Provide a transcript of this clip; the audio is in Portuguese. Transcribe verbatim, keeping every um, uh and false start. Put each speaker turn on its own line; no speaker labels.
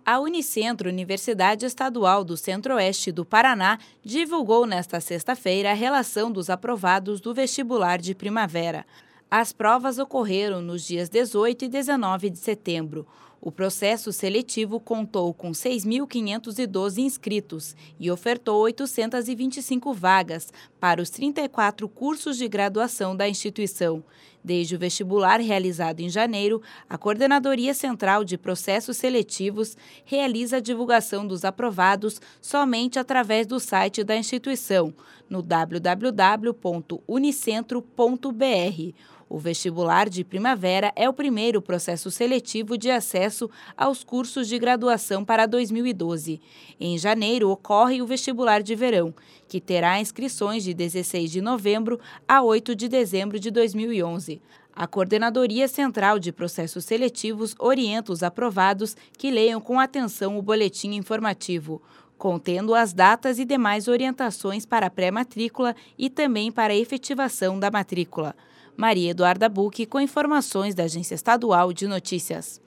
A Unicentro, Universidade Estadual do Centro-Oeste do Paraná, divulgou nesta sexta-feira a relação dos aprovados do vestibular de primavera. As provas ocorreram nos dias dezoito e dezenove de setembro. O processo seletivo contou com seis mil quinhentos e doze inscritos e ofertou oitocentas e vinte e cinco vagas para os trinta e quatro cursos de graduação da instituição. Desde o vestibular realizado em janeiro, a Coordenadoria Central de Processos Seletivos realiza a divulgação dos aprovados somente através do site da instituição, no w w w ponto unicentro ponto b r. O vestibular de primavera é o primeiro processo seletivo de acesso aos cursos de graduação para dois mil e doze. Em janeiro, ocorre o vestibular de verão, que terá inscrições de dezesseis de novembro a oito de dezembro de dois mil e onze. A Coordenadoria Central de Processos Seletivos orienta os aprovados que leiam com atenção o boletim informativo, contendo as datas e demais orientações para a pré-matrícula e também para a efetivação da matrícula. Maria Eduarda Bucchi, com informações da Agência Estadual de Notícias.